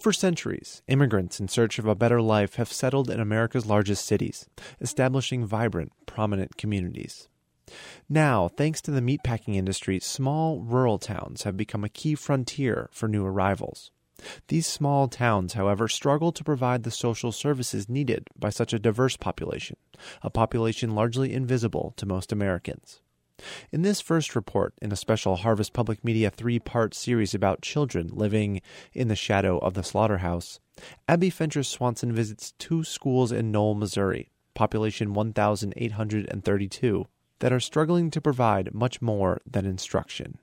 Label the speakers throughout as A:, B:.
A: For centuries, immigrants in search of a better life have settled in America's largest cities, establishing vibrant, prominent communities. Now, thanks to the meatpacking industry, small rural towns have become a key frontier for new arrivals. These small towns, however, struggle to provide the social services needed by such a diverse population, a population largely invisible to most Americans. In this first report, in a special Harvest Public Media 3-part series about children living in the shadow of the slaughterhouse, Abby Fentress Swanson visits 2 schools in Knoll, Missouri, population 1,832, that are struggling to provide much more than instruction.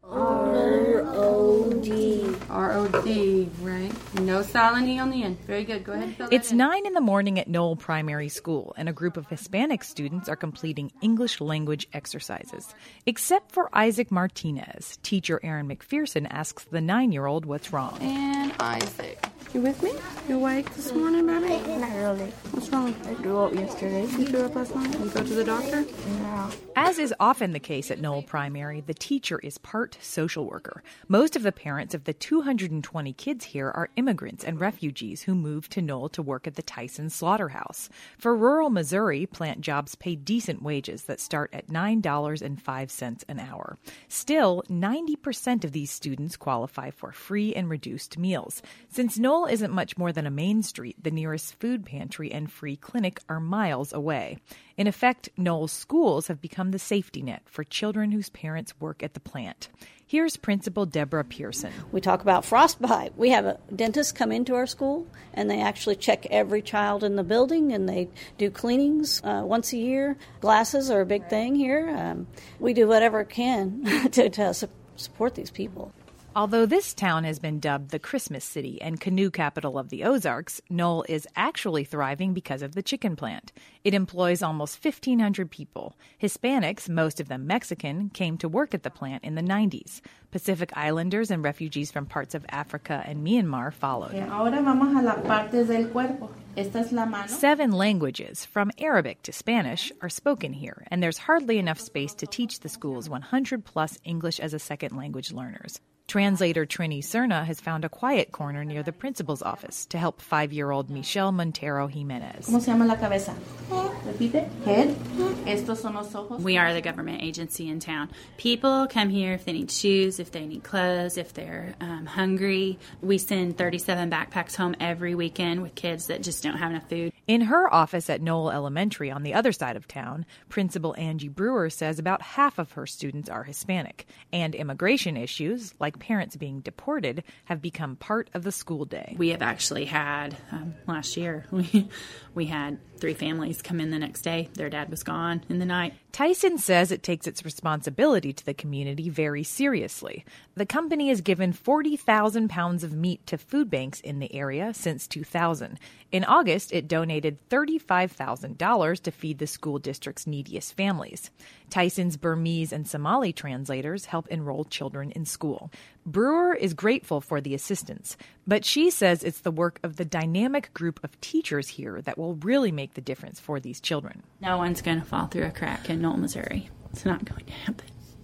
B: R-O-D. R-O-D, right? No silent E on the end. Very good. Go ahead and fill that
C: It's
B: in.
C: 9 in the morning at Knoll Primary School, and a group of Hispanic students are completing English language exercises. Except for Isaac Martinez. Teacher Aaron McPherson asks the 9-year-old what's wrong.
B: And Isaac. You with me? You awake this morning, baby?
D: Not really.
B: What's wrong?
D: I threw up yesterday.
B: You threw up last night? You go to the doctor?
D: No.
C: As is often the case at Knoll Primary, the teacher is part social worker. Most of the parents of the 220 kids here are immigrants and refugees who moved to Knoll to work at the Tyson Slaughterhouse. For rural Missouri, plant jobs pay decent wages that start at $9.05 an hour. Still, 90% of these students qualify for free and reduced meals. Since Knoll isn't much more than a main street, the nearest food pantry and free clinic are miles away. In effect, Knoll's schools have become the safety net for children whose parents work at the plant. Here's Principal Deborah Pearson.
E: We talk about frostbite. We have a dentist come into our school, and they actually check every child in the building, and they do cleanings once a year. Glasses are a big thing here. We do whatever we can to support these people.
C: Although this town has been dubbed the Christmas City and canoe capital of the Ozarks, Knoll is actually thriving because of the chicken plant. It employs almost 1,500 people. Hispanics, most of them Mexican, came to work at the plant in the 90s. Pacific Islanders and refugees from parts of Africa and Myanmar followed.
B: Ahora vamos a las partes del cuerpo. Esta es la mano.
C: 7 languages, from Arabic to Spanish, are spoken here, and there's hardly enough space to teach the school's 100-plus English as a second language learners. Translator Trini Cerna has found a quiet corner near the principal's office to help 5-year-old Michelle Montero Jimenez.
B: ¿Cómo se llama la cabeza? Repite. Head. Estos son los ojos.
F: We are the government agency in town. People come here if they need shoes, if they need clothes, if they're hungry. We send 37 backpacks home every weekend with kids that just don't have enough food.
C: In her office at Knoll Elementary on the other side of town, Principal Angie Brewer says about half of her students are Hispanic, and immigration issues, like parents being deported, have become part of the school day.
F: We have actually had, last year, we had 3 families come in the next day. Their dad was gone in the night.
C: Tyson says it takes its responsibility to the community very seriously. The company has given 40,000 pounds of meat to food banks in the area since 2000. In August, it donated $35,000 to feed the school district's neediest families. Tyson's Burmese and Somali translators help enroll children in school. Brewer is grateful for the assistance, but she says it's the work of the dynamic group of teachers here that will really make the difference for these children.
F: No one's going to fall through a crack in Knoll, Missouri. It's not going to happen.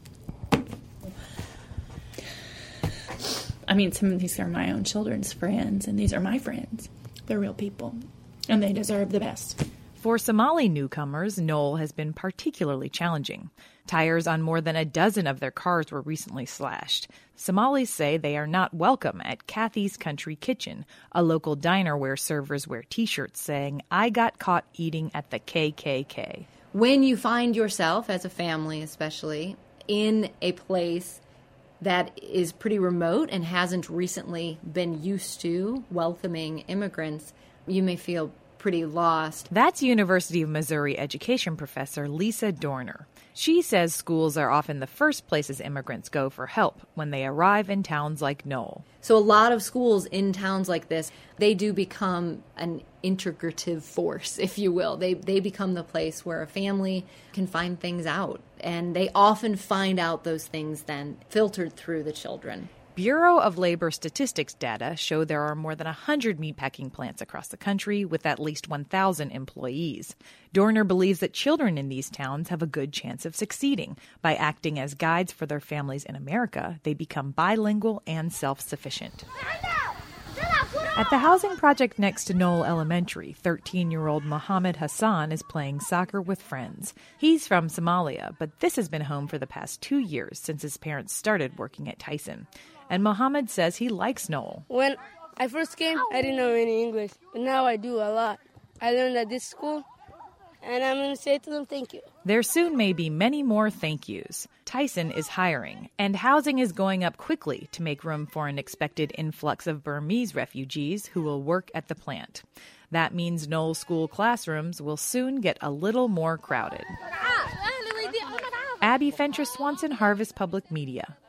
F: I mean, some of these are my own children's friends, and these are my friends. They're real people, and they deserve the best.
C: For Somali newcomers, Knoll has been particularly challenging. Tires on more than a dozen of their cars were recently slashed. Somalis say they are not welcome at Kathy's Country Kitchen, a local diner where servers wear T-shirts saying, "I got caught eating at the KKK."
G: When you find yourself, as a family especially, in a place that is pretty remote and hasn't recently been used to welcoming immigrants, you may feel pretty lost.
C: That's University of Missouri education professor Lisa Dorner. She says schools are often the first places immigrants go for help when they arrive in towns like Knoll.
G: So a lot of schools in towns like this, they do become an integrative force, if you will. They become the place where a family can find things out. And they often find out those things then filtered through the children.
C: Bureau of Labor Statistics data show there are more than 100 meatpacking plants across the country with at least 1,000 employees. Dorner believes that children in these towns have a good chance of succeeding. By acting as guides for their families in America, they become bilingual and self-sufficient. At the housing project next to Knoll Elementary, 13-year-old Mohammed Hassan is playing soccer with friends. He's from Somalia, but this has been home for the past 2 years since his parents started working at Tyson. And Mohammed says he likes Knoll.
D: When I first came, I didn't know any English, but now I do a lot. I learned at this school, and I'm going to say to them, thank you.
C: There soon may be many more thank yous. Tyson is hiring, and housing is going up quickly to make room for an expected influx of Burmese refugees who will work at the plant. That means Knoll School classrooms will soon get a little more crowded. Abby Fentress Swanson, Harvest Public Media.